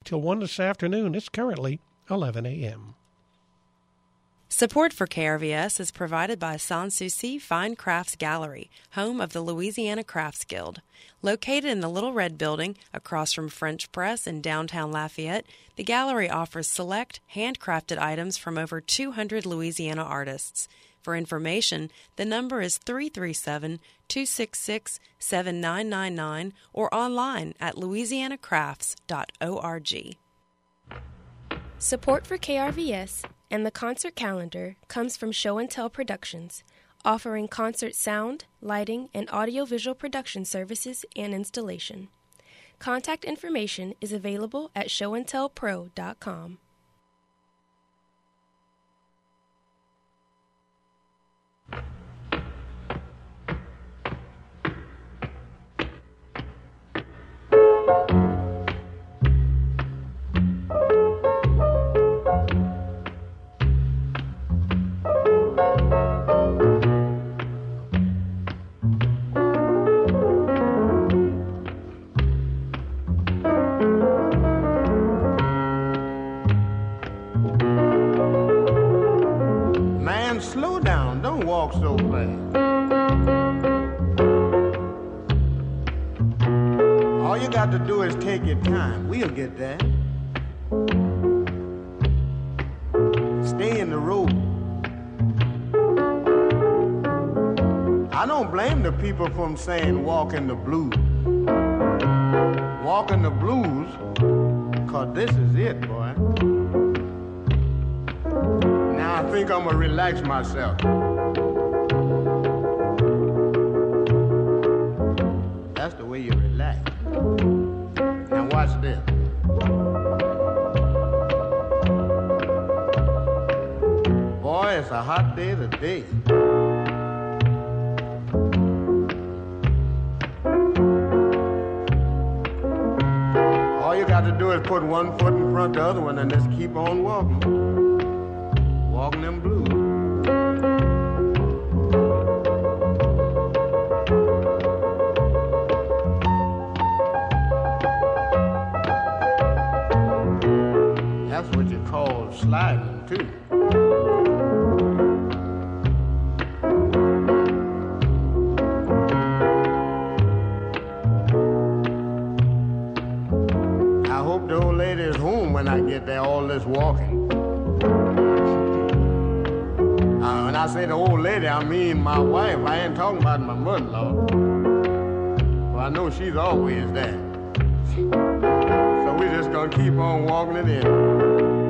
till 1 this afternoon. It's currently 11 a.m. Support for KRVS is provided by Sans Souci Fine Crafts Gallery, home of the Louisiana Crafts Guild. Located in the Little Red Building, across from French Press in downtown Lafayette, the gallery offers select, handcrafted items from over 200 Louisiana artists. For information, the number is 337-266-7999 or online at louisianacrafts.org. Support for KRVS and the concert calendar comes from Show and Tell Productions, offering concert sound, lighting, and audiovisual production services and installation. Contact information is available at showandtellpro.com. Slow down, don't walk so fast. All you got to do is take your time. We'll get there. Stay in the road. I don't blame the people from saying walk in the blues. Walk in the blues, 'cause this is it, boy. I think I'm gonna relax myself. That's the way you relax. Now watch this. Boy, it's a hot day today. All you got to do is put one foot in front of the other one and just keep on walking. Walking them blues. That's what you call sliding, too. I hope the old lady is home when I get there, all this walking. When I say the old lady, I mean my wife. I ain't talking about my mother-in-law. Well, I know she's always there. So we just gonna keep on walking it in.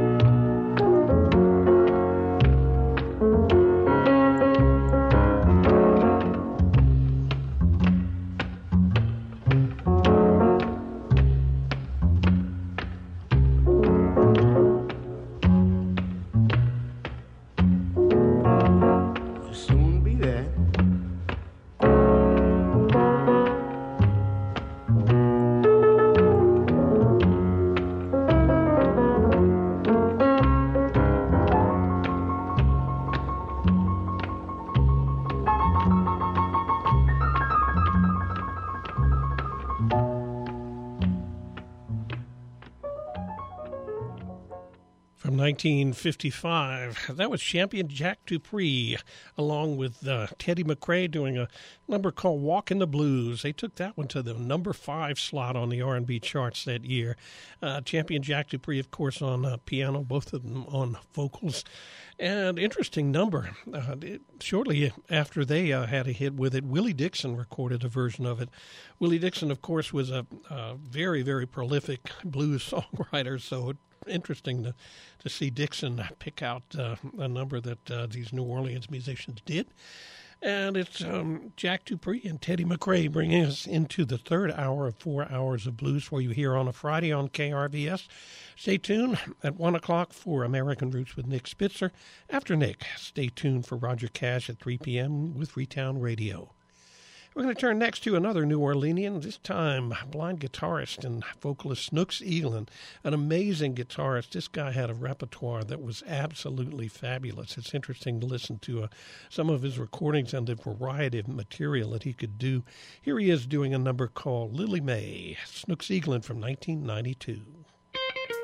From 1955, that was champion Jack Dupree, along with Teddy McRae, doing a number called Walk in the Blues. They took that one to the number 5 slot on the R&B charts that year. Champion Jack Dupree, of course, on piano, both of them on vocals. And interesting number. Shortly after they had a hit with it, Willie Dixon recorded a version of it. Willie Dixon, of course, was a very, very prolific blues songwriter, so interesting to see Dixon pick out a number that these New Orleans musicians did. And it's Jack Dupree and Teddy McRae bringing us into the third hour of 4 hours of blues for you here on a Friday on KRVS. Stay tuned at 1 o'clock for American Roots with Nick Spitzer. After Nick, stay tuned for Roger Cash at 3 p.m. with Freetown Radio. We're going to turn next to another New Orleanian, this time blind guitarist and vocalist Snooks Eaglin, an amazing guitarist. This guy had a repertoire that was absolutely fabulous. It's interesting to listen to some of his recordings and the variety of material that he could do. Here he is doing a number called Lily May, Snooks Eaglin from 1992.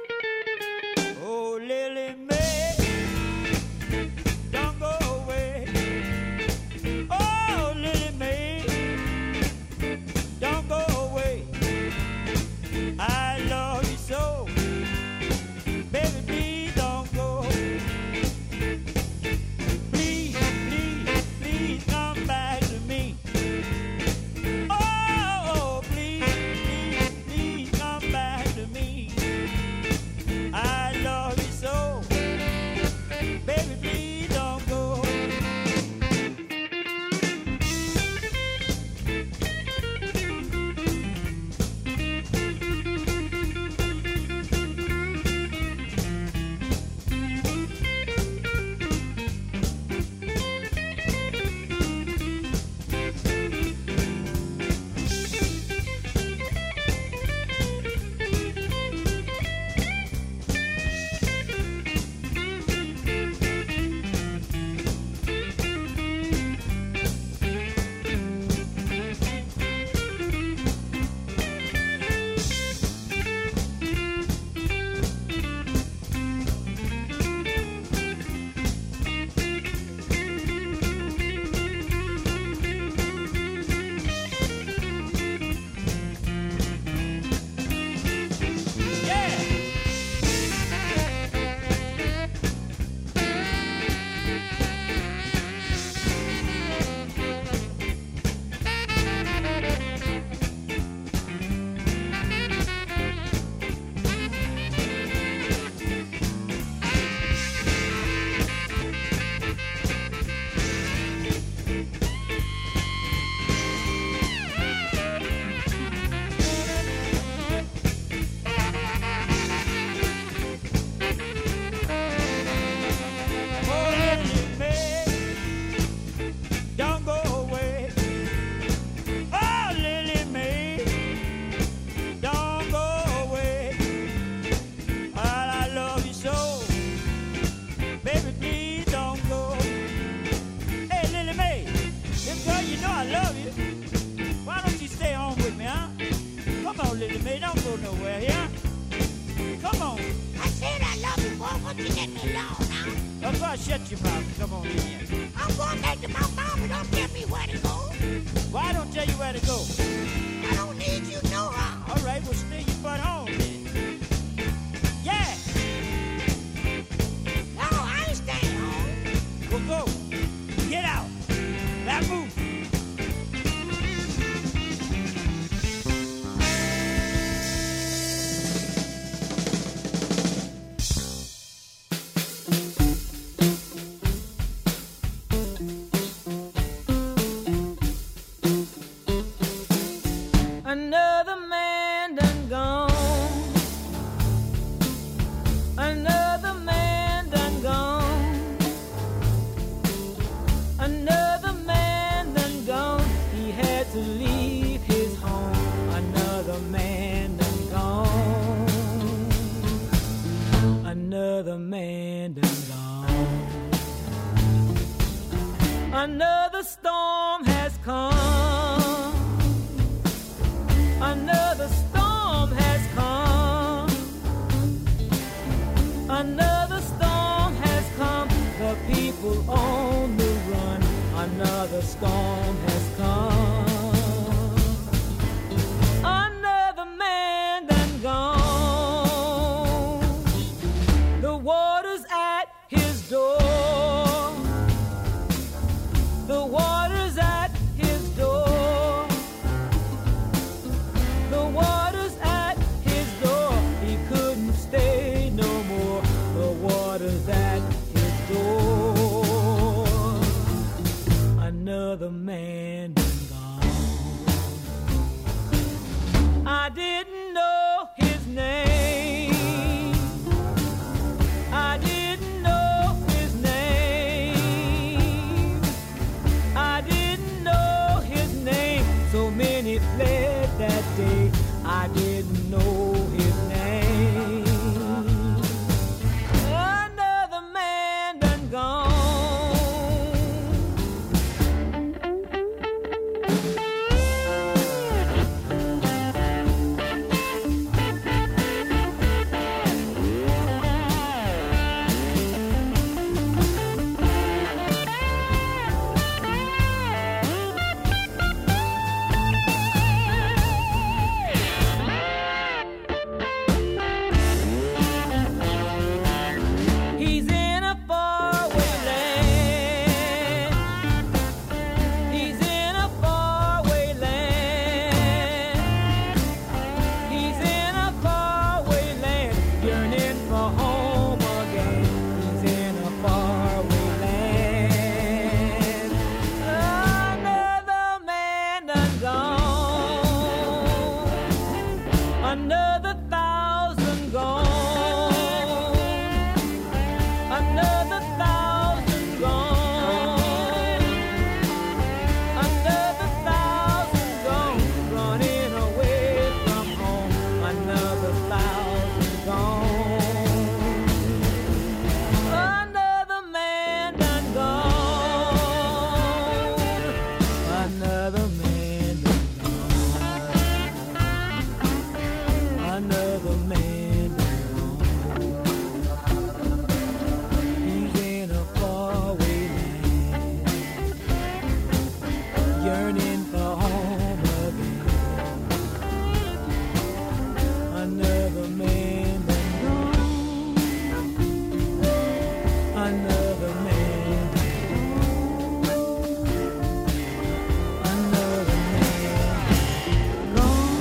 shut your mouth and come on in here. I'm going back to my mama. Don't tell me where to go. Well, I don't tell you where to go. I don't need you no how. All right, well, stay your butt home then. Yeah. No, I ain't staying home. Well, go. Get out. Now move. Another man done gone. Another man done gone. Another man done gone. He had to leave his home. Another man done gone. Another man done gone. Another storm has come. Another storm has come. Another storm has come. The people on the run. Another storm has come. Another man done gone. The water's at his door. The water's at his door. The water's at his door. He couldn't stay no more. The water's at his door. Another man done gone. I didn't know his name. I didn't know his name. I didn't know his name. So many fled that day. I didn't know his name. Another man done gone. He's in a faraway land. He's in a faraway land. He's in a faraway land, yearning for home again. He's in a faraway land. Another man done gone. Another 1,000 gone. Another 1,000 gone. Another 1,000 gone. Running away from home. Another 1,000 gone. Another man done gone. Another man done gone. Another man done gone. He's in a faraway land, yearning for home again. Another man done gone. Another man done gone. Another man gone.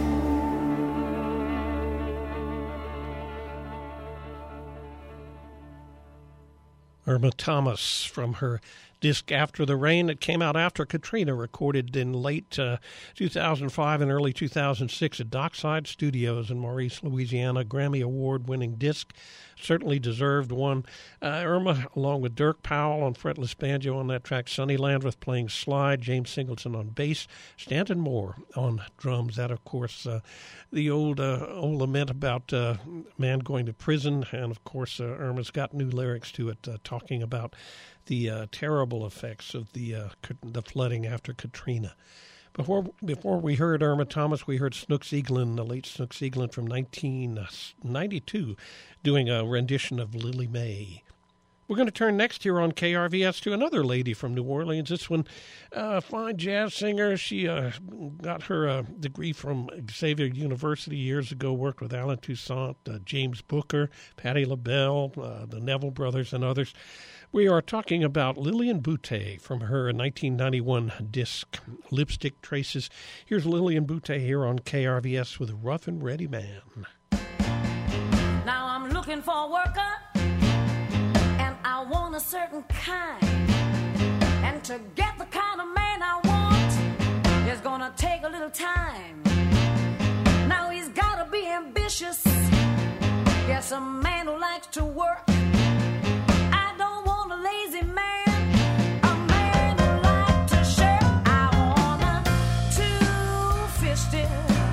Irma Thomas from her disc After the Rain. It came out after Katrina, recorded in late 2005 and early 2006 at Dockside Studios in Maurice, Louisiana. Grammy Award-winning disc. Certainly deserved one. Irma, along with Dirk Powell on fretless banjo on that track, Sonny Landreth playing slide, James Singleton on bass, Stanton Moore on drums. That, of course, the old lament about man going to prison. And, of course, Irma's got new lyrics to it, talking about the terrible effects of the flooding after Katrina. Before we heard Irma Thomas, we heard Snooks Eaglin, the late Snooks Eaglin from 1992, doing a rendition of Lily May. We're going to turn next here on KRVS to another lady from New Orleans. This one, fine jazz singer. She got her degree from Xavier University years ago, worked with Alan Toussaint, James Booker, Patti LaBelle, the Neville Brothers, and others. We are talking about Lillian Boutté from her 1991 disc, Lipstick Traces. Here's Lillian Boutté here on KRVS with Rough and Ready Man. Now I'm looking for a worker, and I want a certain kind. And to get the kind of man I want, it's gonna take a little time. Now he's gotta be ambitious, yes, a man who likes to work. I don't want a lazy man, a man who likes to share. I want a two-fisted,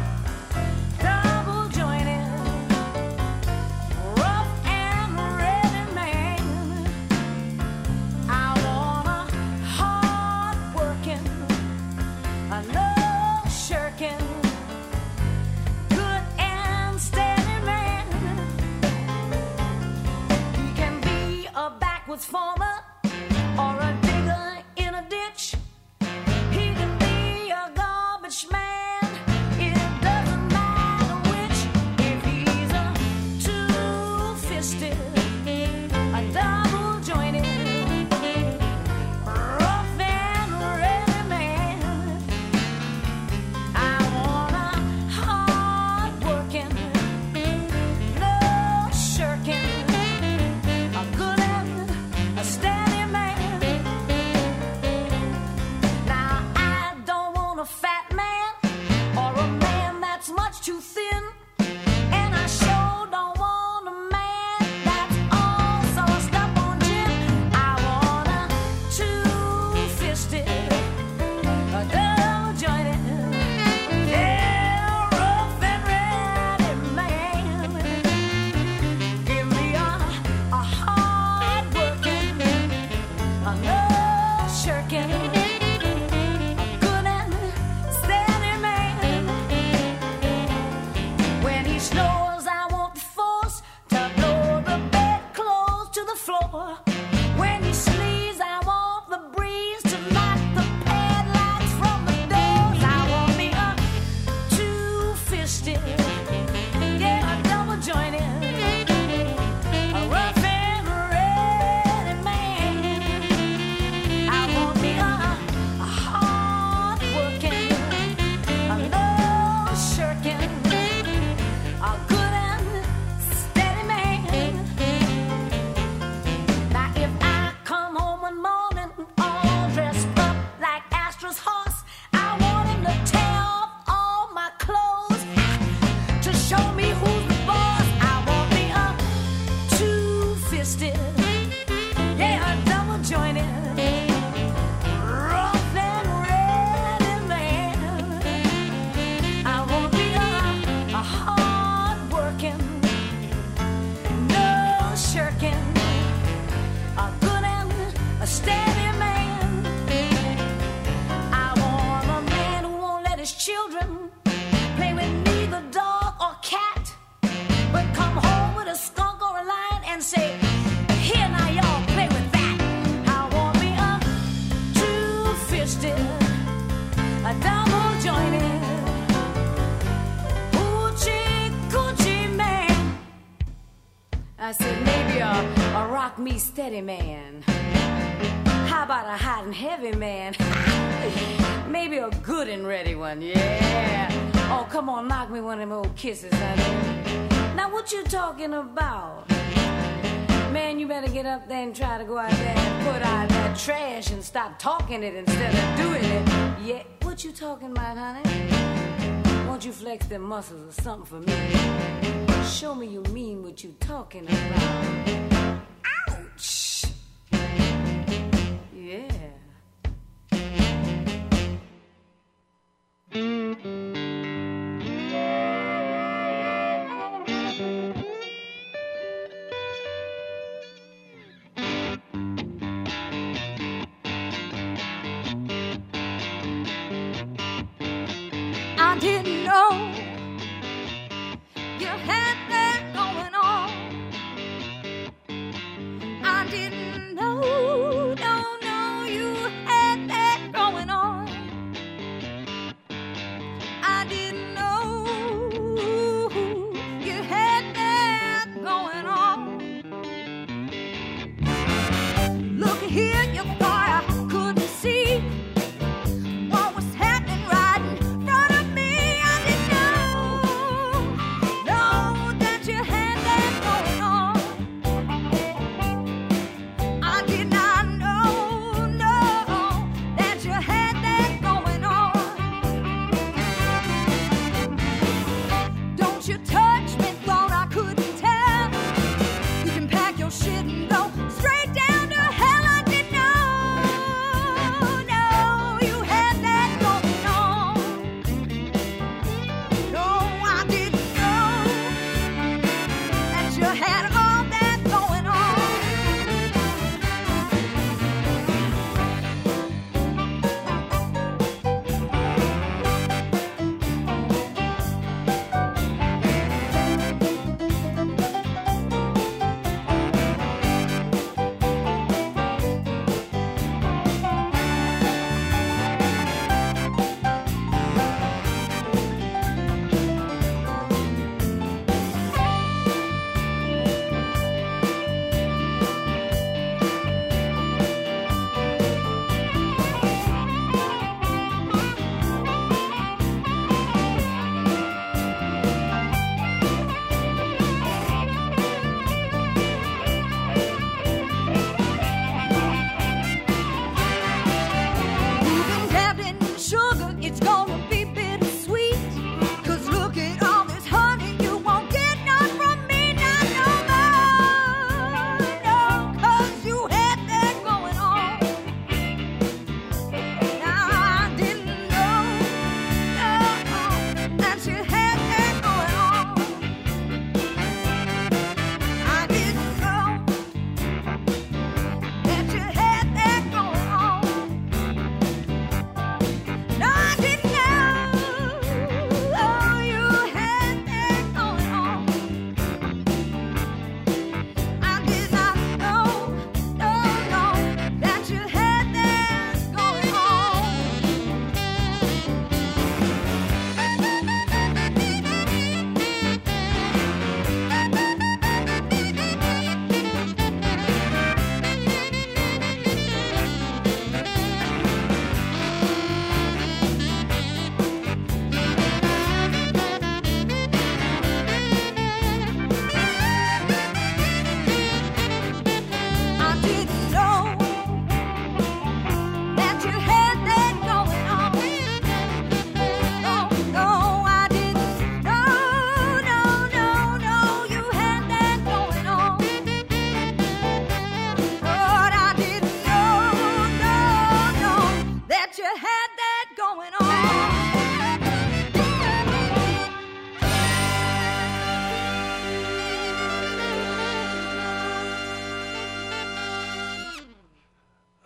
farmer or a digger in a ditch. He can be a garbage man. It doesn't matter which. If he's a two-fisted, a double-jointed, rough and ready man, I want a hard-working, no shirking, a good a steady man. Now I don't want a fat man or a man that's much too thin, and I sure don't want a man that's all sauced up on gin. I want a two-fisted, a double-jointed, yeah, rough and ready man. Give me a hard-working, a no shirking, a good and steady man. When he snores, I want the force to blow the bedclothes to the floor. When he sleeps, I want the breeze to knock the headlights from the doors. I want me a two-fisted, yeah, a double-jointed, a rough and ready man. I want me a hard-working, a no shirking, a good and steady man. Now if I come home one morning all dressed up like Astra's horse, I want him to tear off all my clothes to show me who's the boss. I want me a two-fisted, yeah, a double-jointed, rough and ready man. I want me a hard-working, no shirking, a good and a steady man. I want a man who won't let his children play with neither dog or cat, but come home with a skunk or a lion and say, here now y'all play with that. I want me a two-fisted, a double-jointed, hoochie-coochie man. I said maybe a rock me steady man. How about a hot and heavy man? Maybe a good and ready one, yeah. Oh, come on, knock me one of them old kisses, honey. Now what you talking about? Man, you better get up there and try to go out there and put out that trash and stop talking it instead of doing it. Yeah, what you talking about, honey? Won't you flex them muscles or something for me? Show me you mean what you talking about. Ouch! Yeah. I didn't know you had that going on. I didn't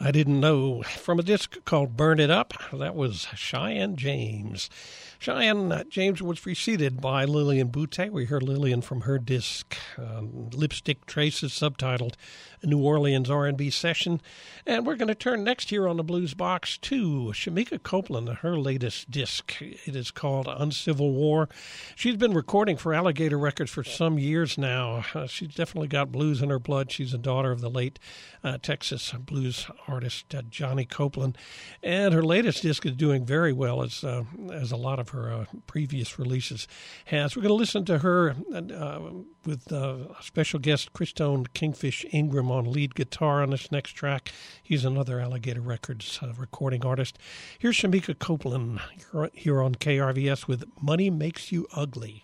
I Didn't Know. From a disc called Burn It Up, that was Cheyenne James. Cheyenne James was preceded by Lillian Boutté. We heard Lillian from her disc, Lipstick Traces, subtitled New Orleans R&B Session. And we're going to turn next here on the Blues Box to Shemekia Copeland, her latest disc. It is called Uncivil War. She's been recording for Alligator Records for some years now. She's definitely got blues in her blood. She's a daughter of the late Texas blues artist Johnny Copeland. And her latest disc is doing very well, as a lot of her previous releases has. We're going to listen to her with special guest Christone Kingfish Ingram on lead guitar on this next track. He's another Alligator Records recording artist. Here's Shemekia Copeland here on KRVS with Money Makes You Ugly.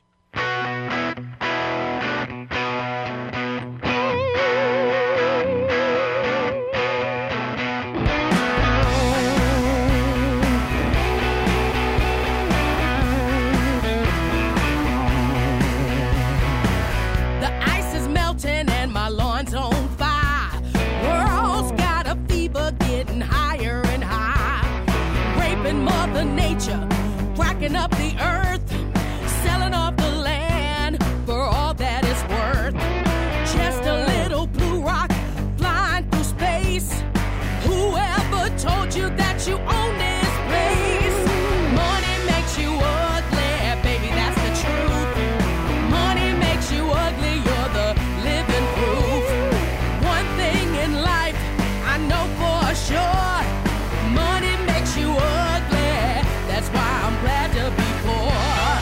Mother Nature, cracking up the earth, selling off the land for all that it's worth. Just a little blue rock flying through space. Whoever told you that you own this place? Money makes you ugly, baby, that's the truth. Money makes you ugly, you're the living proof. One thing in life I know for sure, money makes you ugly. That's why I'm glad to be poor.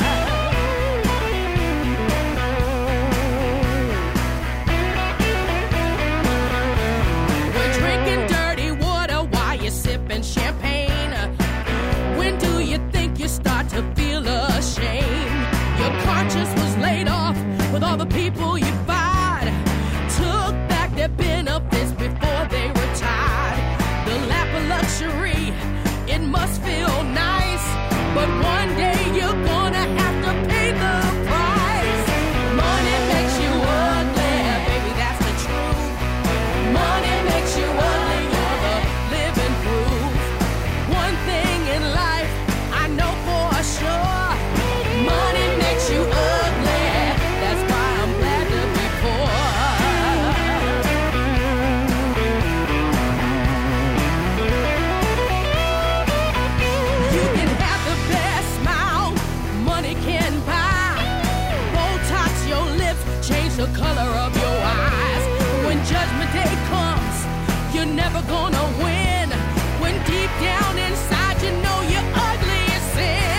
We're drinking dirty water while you're sipping champagne. When do you think you start to feel ashamed? Your conscience was laid off with all the people you fired. Took back their benefits before they retired. The lap of luxury, it must feel nice. But one day you're gonna have to pay the price. Money makes you ugly, baby, that's the truth. Money makes you ugly, you're the living proof. One thing in life I know for sure, money makes you ugly. That's why I'm glad to be poor. You can have the best smile money can buy. Botox your lips, change the color of your eyes. When Judgment Day comes, you're never gonna win. When deep down inside you know you're ugly as sin.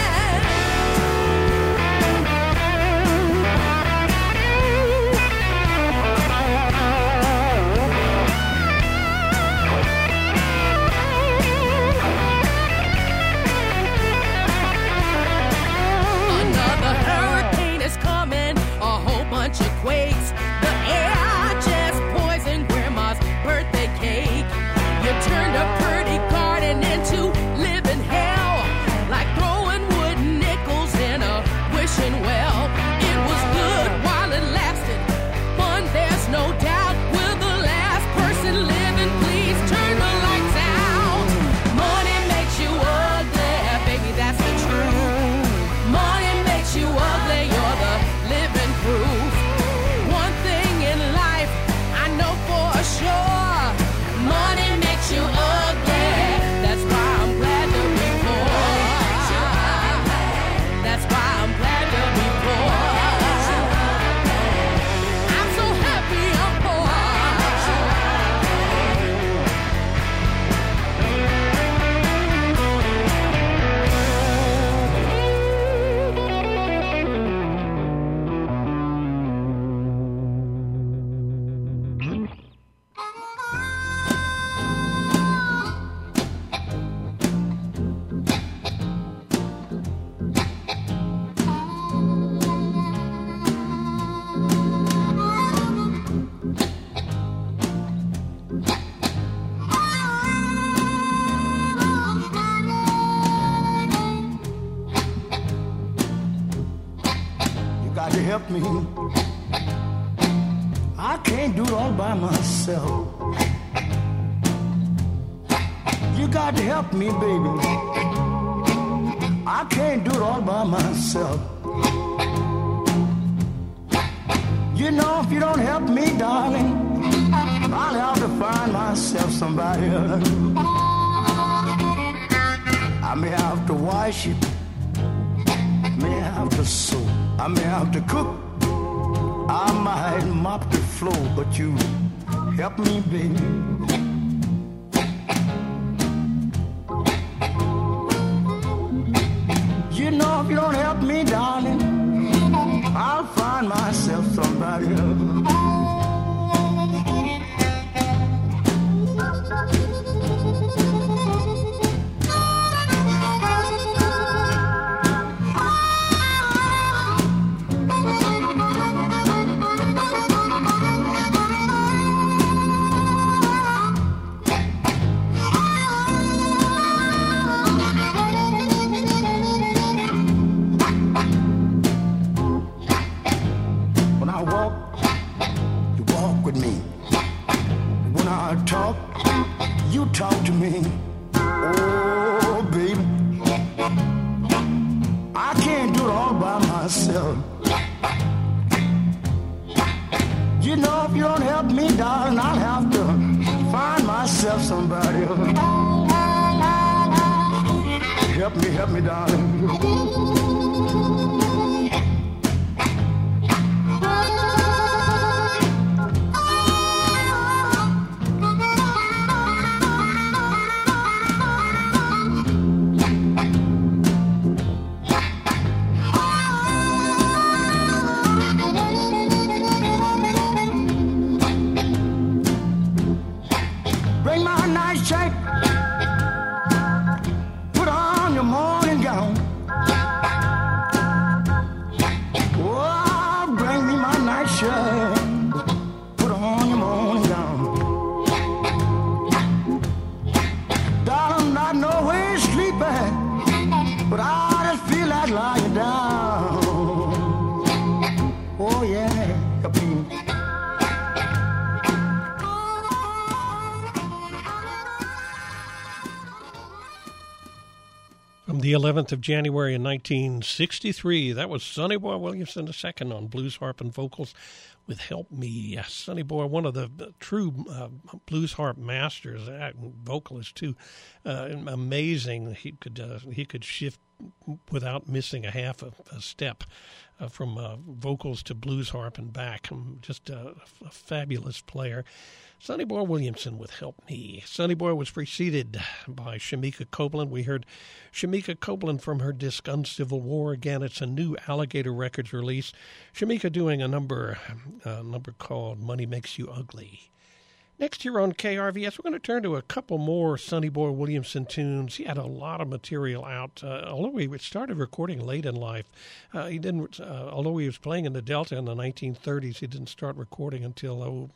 Another hurricane is coming, a whole bunch of quakes. The air just poisoned grandma's birthday cake. You turned a pretty garden into living hell, like throwing wooden nickels in a wishing well. It was good while it lasted, fun there's no doubt. Will the last person living please turn the lights out? Money makes you ugly, baby, that's the truth. Money makes you ugly, you're the living proof. One thing in life I know for sure, money makes you ugly. That's why I'm glad to be poor. That's why I'm glad to be poor. I'm so happy I'm poor. You got to help me. I can't do it all by myself. You got to help me, baby. I can't do it all by myself. You know, if you don't help me, darling, I'll have to find myself somebody else. I may have to wash it, may have to sew, I may have to cook, I might mop the floor, but you help me, baby. You know, if you don't help me, darling, I'll find myself somebody else. Talk to me, oh baby. I can't do it all by myself. You know, if you don't help me, darling, I'll have to find myself somebody else. Help me, darling. The 11th of January in 1963. That was Sonny Boy Williamson II on blues harp and vocals with Help Me. Sonny Boy, one of the true blues harp masters, vocalist too. Amazing. He could shift without missing a half a step from vocals to blues harp and back. Just a fabulous player. Sonny Boy Williamson with Help Me. Sonny Boy was preceded by Shemekia Copeland. We heard Shemekia Copeland from her disc Uncivil War. Again, it's a new Alligator Records release. Shemekia doing a number called Money Makes You Ugly. Next here on KRVS, we're going to turn to a couple more Sonny Boy Williamson tunes. He had a lot of material out, although he started recording late in life. He didn't, although he was playing in the Delta in the 1930s, he didn't start recording until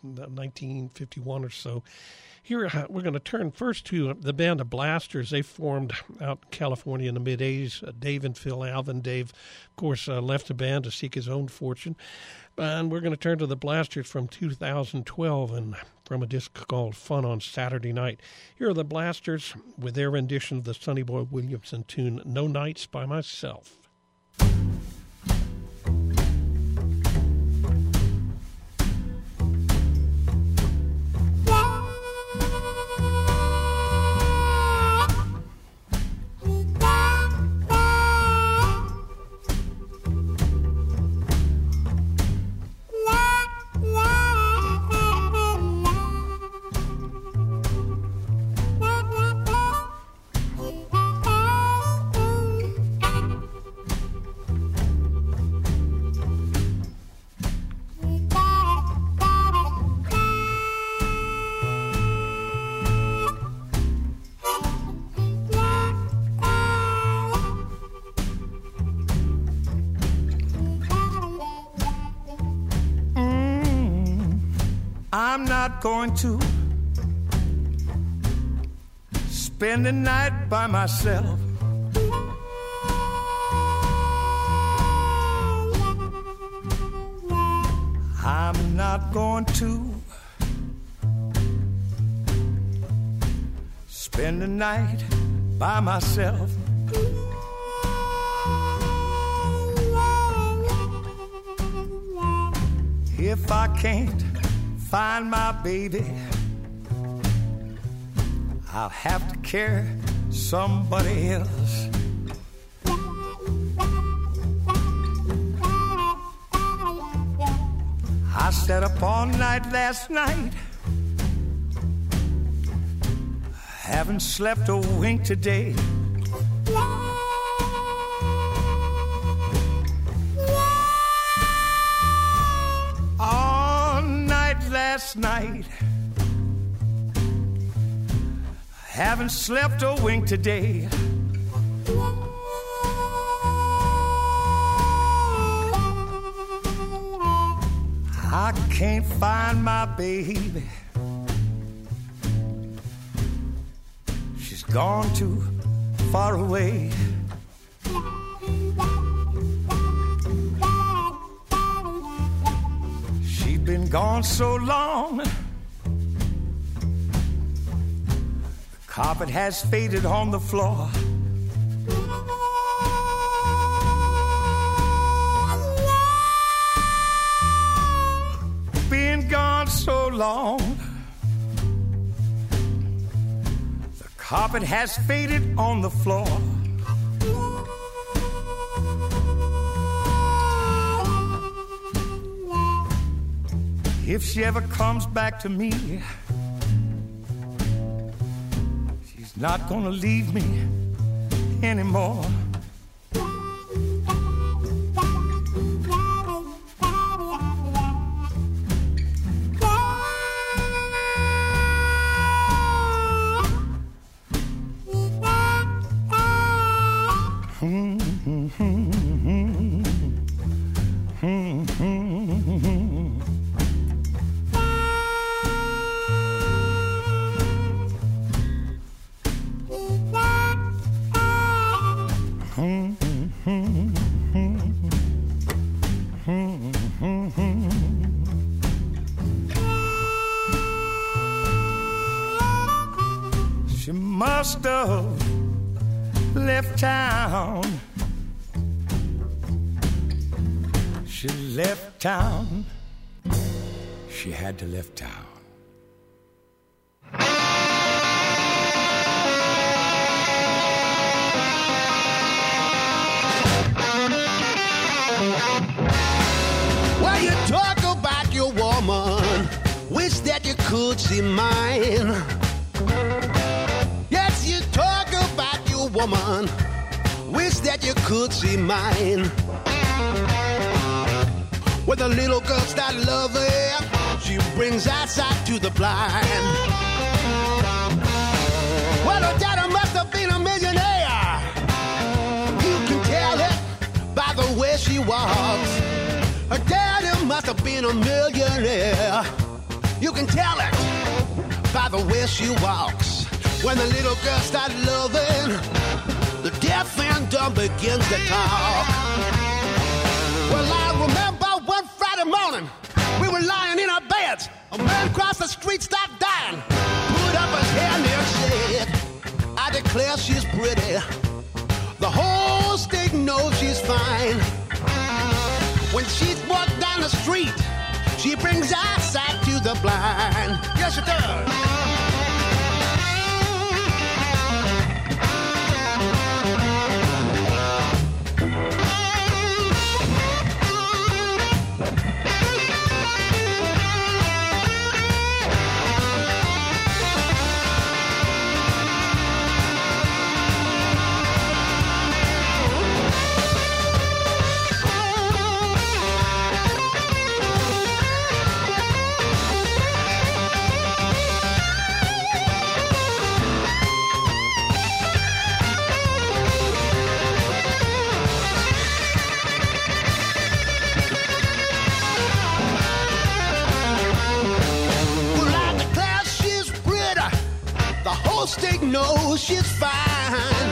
1951 or so. Here, we're going to turn first to the band of Blasters. They formed out in California in the mid-'80s. Dave and Phil Alvin. Dave, of course, left the band to seek his own fortune. And we're going to turn to the Blasters from 2012 and from a disc called Fun on Saturday Night. Here are the Blasters with their rendition of the Sonny Boy Williamson tune, No Nights by Myself. I'm not going to spend the night by myself. I'm not going to spend the night by myself. If I can't find my baby, I'll have to carry somebody else. I sat up all night last night, haven't slept a wink today. All night last night, haven't slept a wink today. I can't find my baby. She's gone too far away. She's been gone so long, the carpet has faded on the floor. Been gone so long, the carpet has faded on the floor. If she ever comes back to me, she's not gonna leave me anymore. She must have left town. She left town. She had to leave town. Well, you talk about your woman, wish that you could see mine. Yes, you talk about your woman, wish that you could see mine. When the little girl starts loving, she brings eyesight to the blind. Well, her daddy must have been a millionaire. You can tell it by the way she walks. Her daddy must have been a millionaire. You can tell it by the way she walks. When the little girl starts loving, the deaf and dumb begins to talk. Well, I remember one Friday morning, we were lying in our beds. A man across the street started dying. Put up his hand and said, I declare she's pretty. The whole state knows she's fine. When she's walked down the street, she brings eyesight to the blind. Yes, she does. State knows she's fine.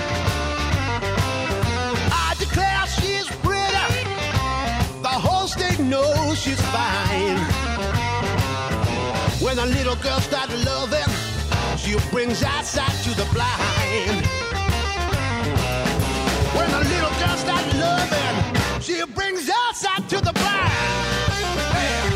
I declare she's pretty. The whole state knows she's fine. When a little girl started loving, she brings eyesight to the blind. When a little girl starts loving, she brings eyesight to the blind. Hey.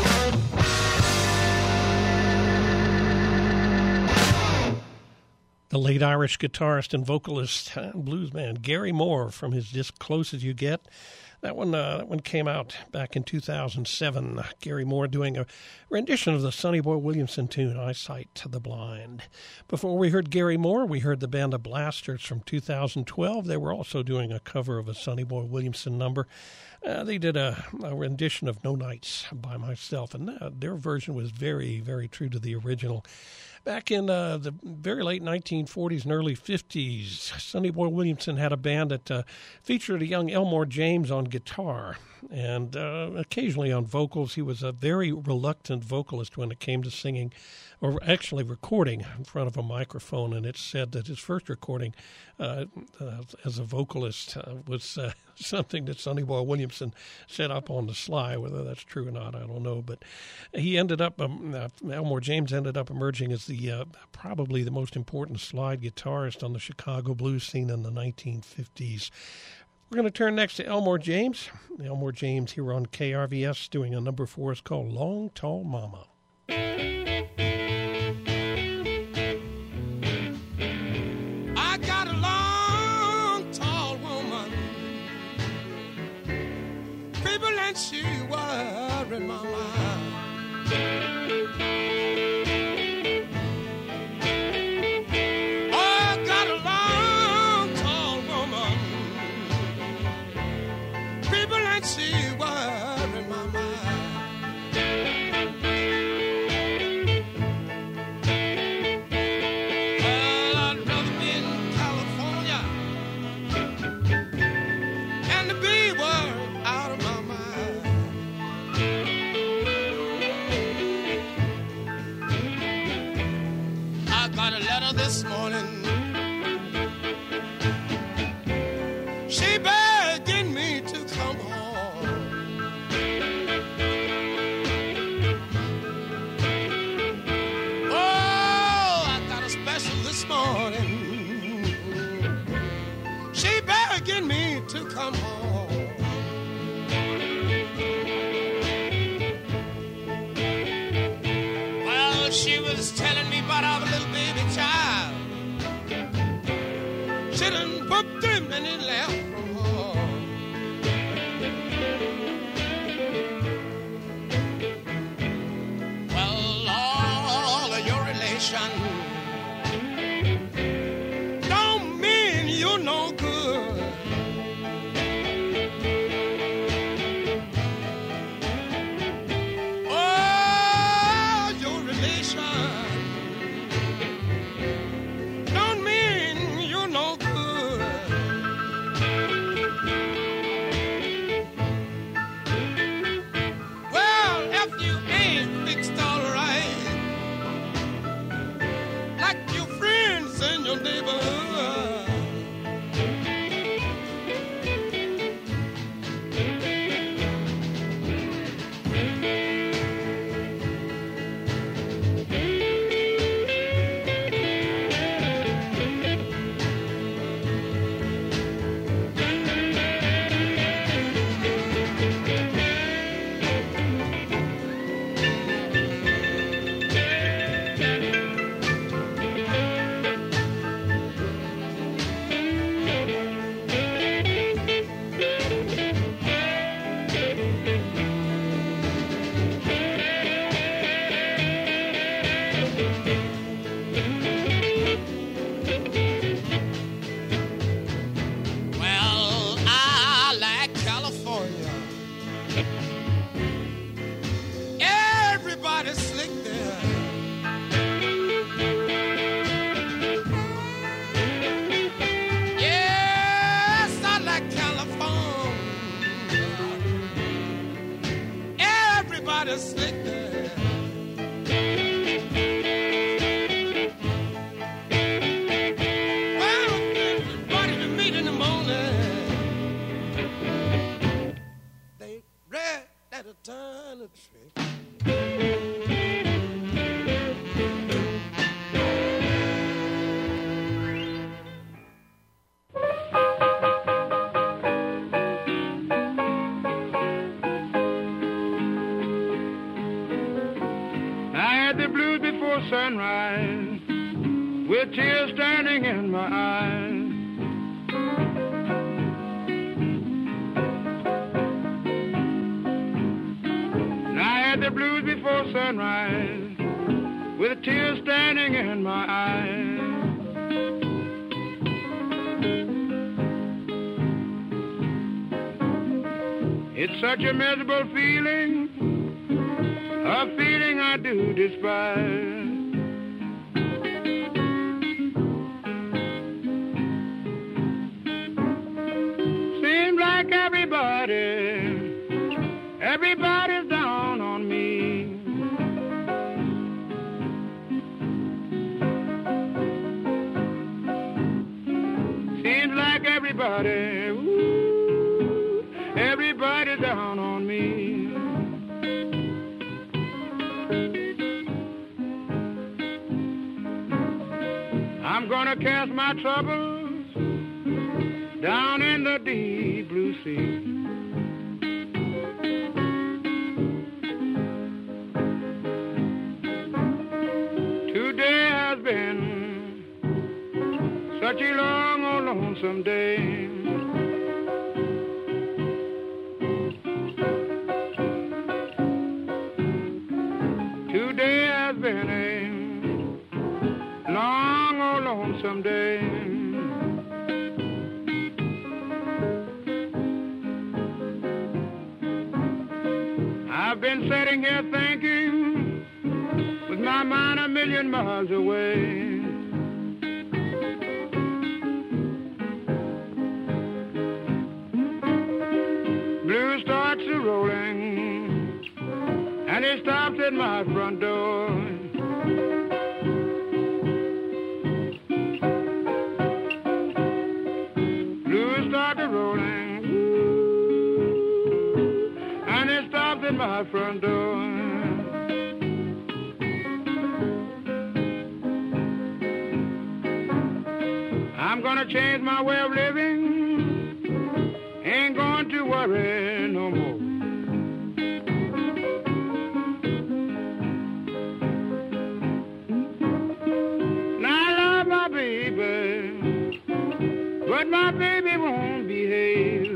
The late Irish guitarist and vocalist and bluesman Gary Moore from his disc Close As You Get. That one came out back in 2007. Gary Moore doing a rendition of the Sonny Boy Williamson tune, Eyesight to the Blind. Before we heard Gary Moore, we heard the band of Blasters from 2012. They were also doing a cover of a Sonny Boy Williamson number. They did a rendition of No Nights by Myself, and their version was very, very true to the original. Back in the very late 1940s and early 50s, Sonny Boy Williamson had a band that featured a young Elmore James on guitar and occasionally on vocals. He was a very reluctant vocalist when it came to singing, or actually recording in front of a microphone, and it's said that his first recording as a vocalist was something that Sonny Boy Williamson set up on the sly. Whether that's true or not, I don't know. But he ended up, Elmore James ended up emerging as the probably the most important slide guitarist on the Chicago blues scene in the 1950s. We're going to turn next to Elmore James. Elmore James here on KRVS doing a number for us called Long Tall Mama. I got a long, tall woman. People and she worry my mind. I got a long, tall woman. People and she worry my mind. This morning, she begging me to come home. Oh, I got a special this morning. She begging me to come home. Well, she was telling me about our little baby child. She done booked him and he left from home. Well, all of your relation don't mean you're no good. Oh, your relation don't mean you're no good. Well, if you ain't fixed all right, had the blues before sunrise, with tears standing in my eyes. And I had the blues before sunrise, with tears standing in my eyes. It's such a miserable feeling, a feeling I do despise. Seems like everybody's down on me. Seems like everybody's down on me. I'm gonna cast my troubles down in the deep blue sea. Today has been such a long, lonesome day. Today has been a long, lonesome day. I've been sitting here thinking, with my mind a million miles away. Blue starts a rolling, and it stops at my front door. Blue starts a rolling, and it stops at my front door. I'm gonna change my way of living, ain't going to worry no more. But my baby won't behave.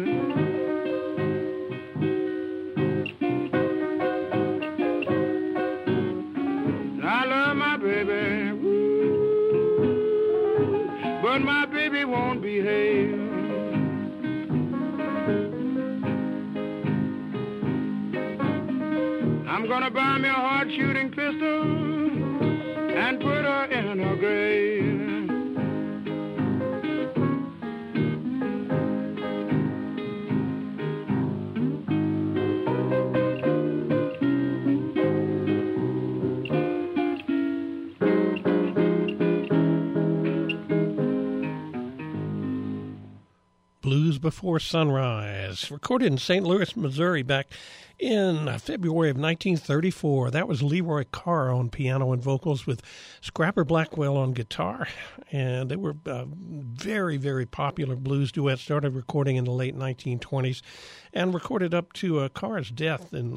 I love my baby, but my baby won't behave. I'm gonna buy me a hard shooting pistol and put her in her grave. Blues Before Sunrise, recorded in St. Louis, Missouri back in February of 1934. That was Leroy Carr on piano and vocals with Scrapper Blackwell on guitar. And they were very, very popular blues duets, started recording in the late 1920s and recorded up to Carr's death in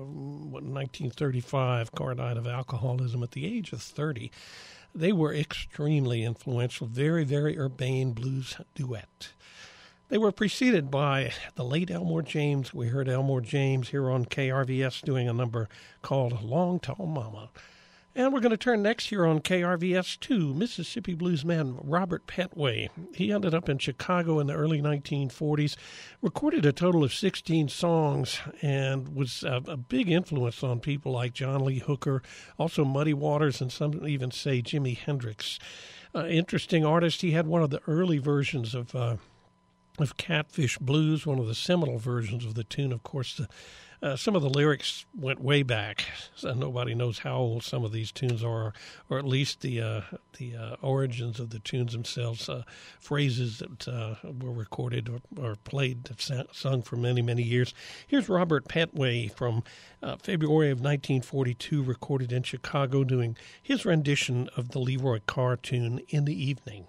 1935. Carr died of alcoholism at the age of 30. They were extremely influential, very, very urbane blues duet. They were preceded by the late Elmore James. We heard Elmore James here on KRVS doing a number called Long Tall Mama. And we're going to turn next here on KRVS to Mississippi bluesman Robert Petway. He ended up in Chicago in the early 1940s, recorded a total of 16 songs, and was a big influence on people like John Lee Hooker, also Muddy Waters, and some even say Jimi Hendrix. Interesting artist. He had one of the early versions of Catfish Blues, one of the seminal versions of the tune. Of course, some of the lyrics went way back, so nobody knows how old some of these tunes are, or at least the origins of the tunes themselves. Phrases that were recorded or played, sung for many, many years. Here's Robert Petway from February of 1942, recorded in Chicago, doing his rendition of the Leroy Carr tune, In the Evening.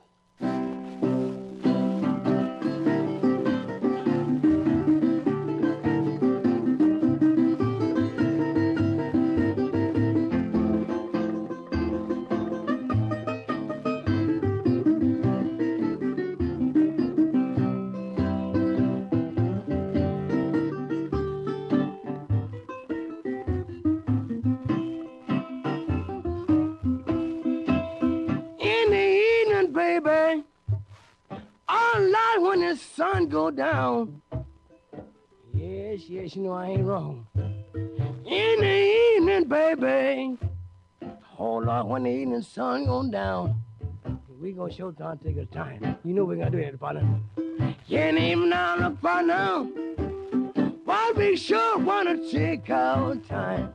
gonna lie when the sun go down. Yes, yes, you know I ain't wrong. In the evening, baby. Oh, Lord, when the evening sun go down. We gonna show time, take our time. You know we're gonna do it, partner. Can't even now look for now. But we sure wanna take our time.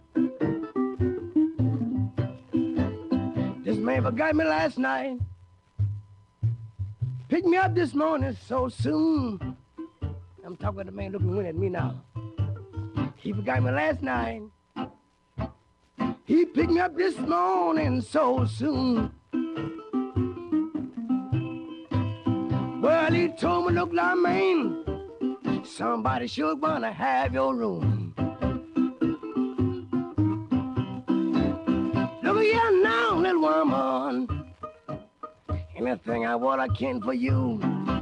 This man forgot me last night. Picked me up this morning so soon. I'm talking to the man looking at me now. He forgot me last night. He picked me up this morning so soon. Well, he told me, look, like man, somebody sure wanna have your room. Look here now, little woman. Anything I want, I can for you.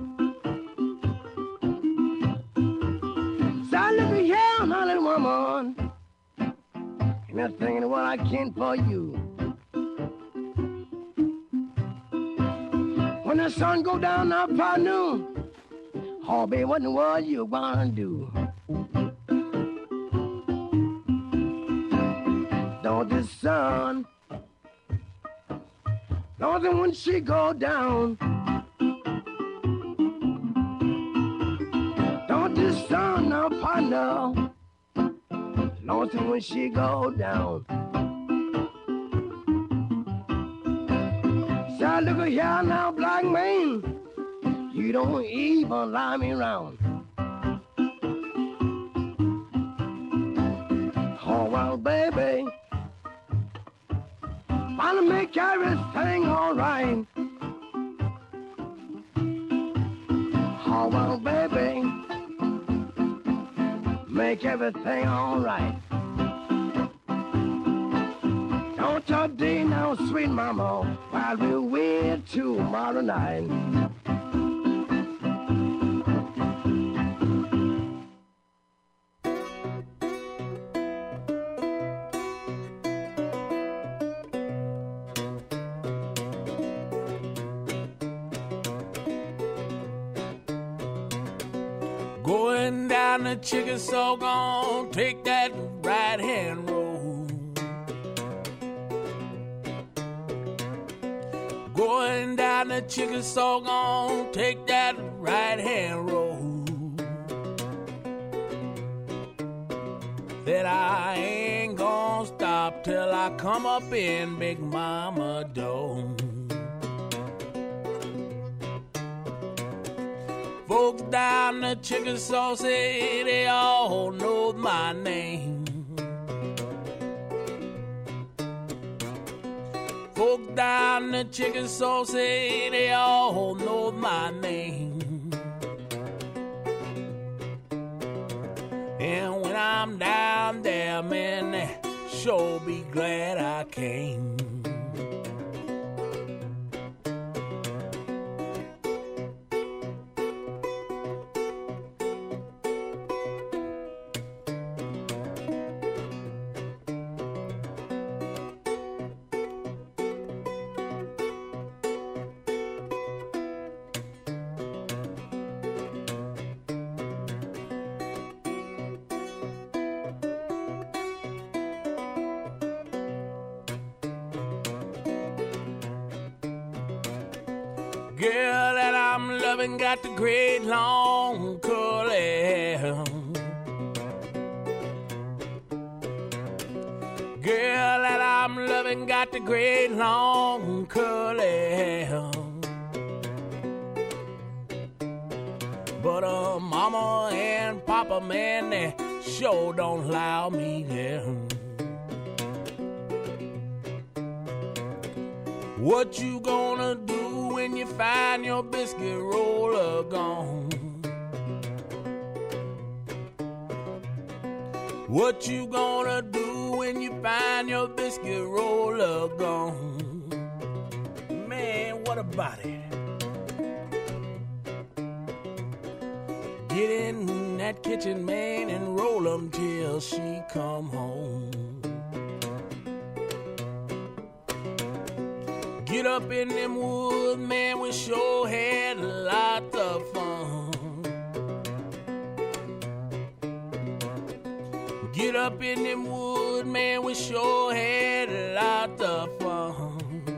So look here now, little woman. Anything in what I can for you. When the sun go down now by noon, oh baby, what in the world you gonna do? Don't the sun, don't the when she go down, don't the sun now partner. Lonesome when she go down. So look here now, black man. You don't even lie me around. Oh, well, baby. Wanna make everything all right. Oh, well, baby. Make everything all right. Don't you day now, sweet mama, while we wait tomorrow night. Going down the Chickasaw, gonna take that right-hand road. Going down the Chickasaw, gonna take that right-hand road. That I ain't gonna stop till I come up in Big Mama Dome. Folks down the Chickasaw say they all know my name. Folks down the Chickasaw say they all know my name. And when I'm down there, man, they sure be glad I came. Girl that I'm loving got the great long curly hair. Girl that I'm loving got the great long curly hair. But mama and papa, man, they sure don't allow me there. What you gonna do when you find your biscuit roller gone? What you gonna do when you find your biscuit roller gone? Man, what about it? Get in that kitchen, man, and roll 'em till she come home. Get up in them woods, man, we sure had a lot of fun. Get up in them woods, man, we sure had a lot of fun.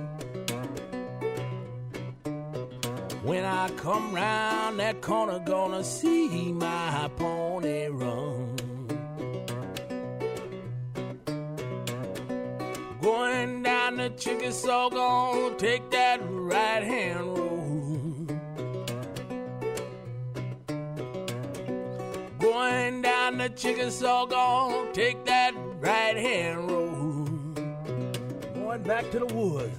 When I come round that corner, gonna see my pony run. Going down the Chickasaw, gonna take that right-hand road. Going down the Chickasaw, gonna take that right-hand road. Going back to the woods.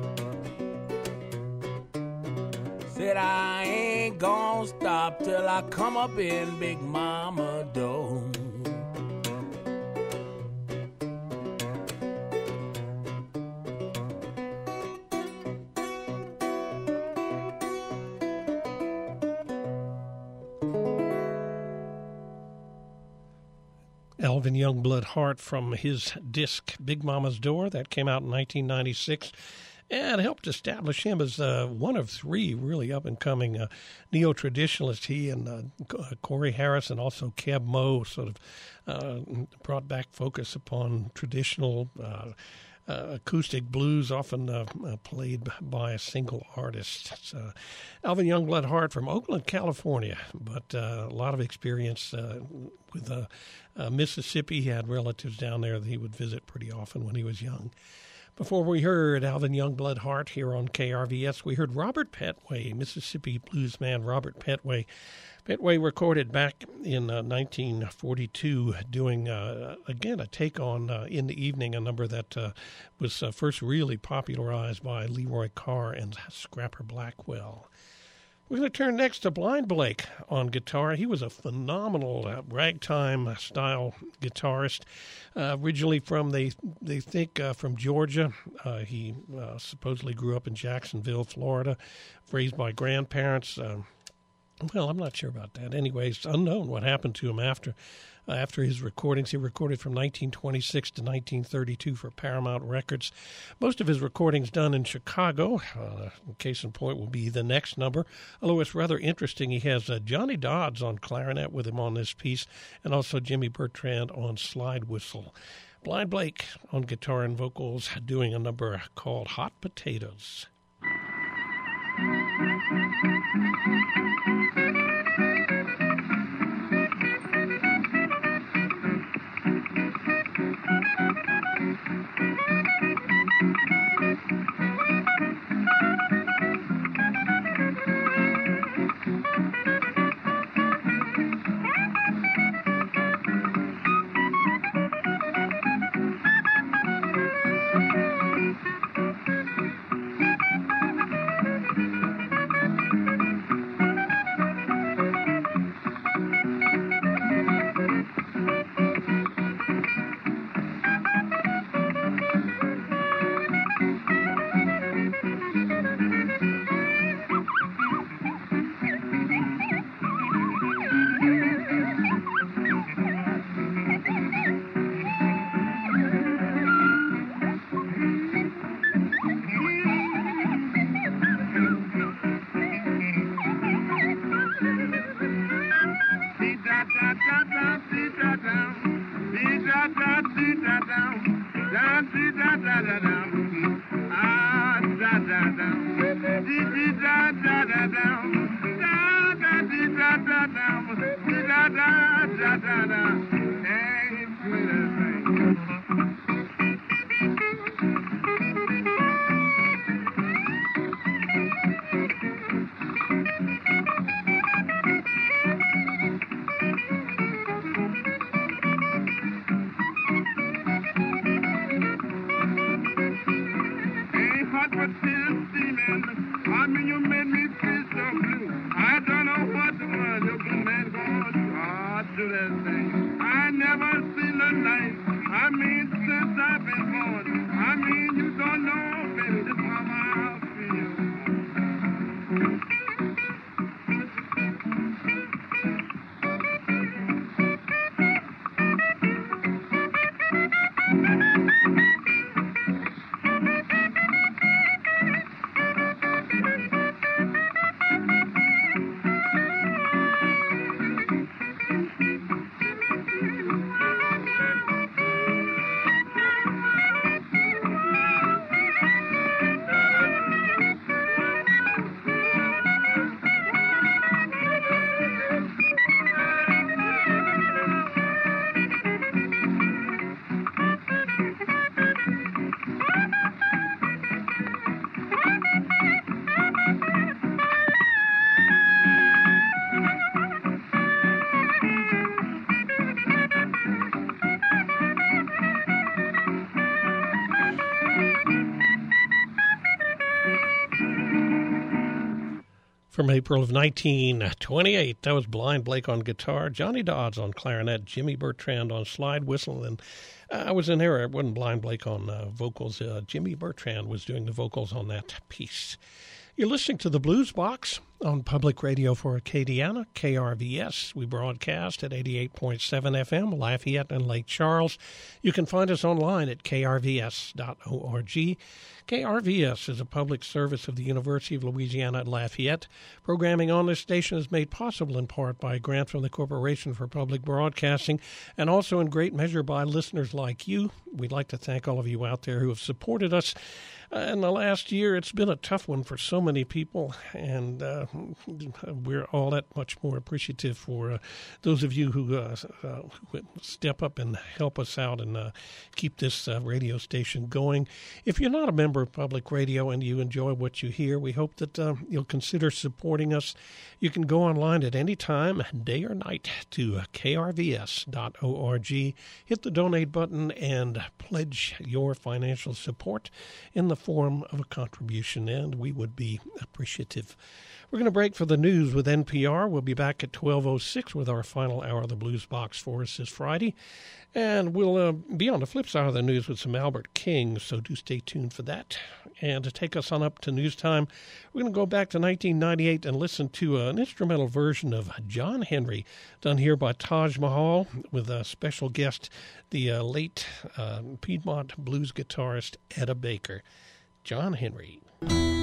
Said I ain't gonna stop till I come up in Big Mama door. Alvin Youngblood Hart from his disc Big Mama's Door. That came out in 1996 and helped establish him as one of three really up-and-coming neo-traditionalists. He and Corey Harris and also Keb Mo sort of brought back focus upon traditional acoustic blues, often played by a single artist. It's, Alvin Youngblood Hart from Oakland, California, but a lot of experience with Mississippi. He had relatives down there that he would visit pretty often when he was young. Before we heard Alvin Youngblood Hart here on KRVS, we heard Robert Petway, Mississippi bluesman Robert Petway. Petway recorded back in 1942, doing, again, a take on In the Evening, a number that was first really popularized by Leroy Carr and Scrapper Blackwell. We're going to turn next to Blind Blake on guitar. He was a phenomenal ragtime-style guitarist, originally from, they think, from Georgia. He supposedly grew up in Jacksonville, Florida, raised by grandparents. Well, I'm not sure about that. Anyway, it's unknown what happened to him after his recordings. He recorded from 1926 to 1932 for Paramount Records. Most of his recordings done in Chicago. Case in point will be the next number. Although it's rather interesting, he has Johnny Dodds on clarinet with him on this piece, and also Jimmy Bertrand on slide whistle. Blind Blake on guitar and vocals doing a number called Hot Potatoes. From April of 1928, that was Blind Blake on guitar, Johnny Dodds on clarinet, Jimmy Bertrand on slide whistle, and I was in error. It wasn't Blind Blake on vocals. Jimmy Bertrand was doing the vocals on that piece. You're listening to the Blues Box on Public Radio for Acadiana, KRVS. We broadcast at 88.7 FM, Lafayette and Lake Charles. You can find us online at krvs.org. KRVS is a public service of the University of Louisiana at Lafayette. Programming on this station is made possible in part by a grant from the Corporation for Public Broadcasting and also in great measure by listeners like you. We'd like to thank all of you out there who have supported us. In the last year, it's been a tough one for so many people, and we're all that much more appreciative for those of you who step up and help us out and keep this radio station going. If you're not a member of Public Radio and you enjoy what you hear, we hope that you'll consider supporting us. You can go online at any time, day or night, to krvs.org, hit the donate button, and pledge your financial support in the form of a contribution, and we would be appreciative. We're going to break for the news with NPR. We'll be back at 12:06 with our final hour of the Blues Box for us this Friday. And we'll be on the flip side of the news with some Albert King, so do stay tuned for that. And to take us on up to news time, we're going to go back to 1998 and listen to an instrumental version of John Henry, done here by Taj Mahal with a special guest, the late Piedmont blues guitarist Etta Baker. John Henry.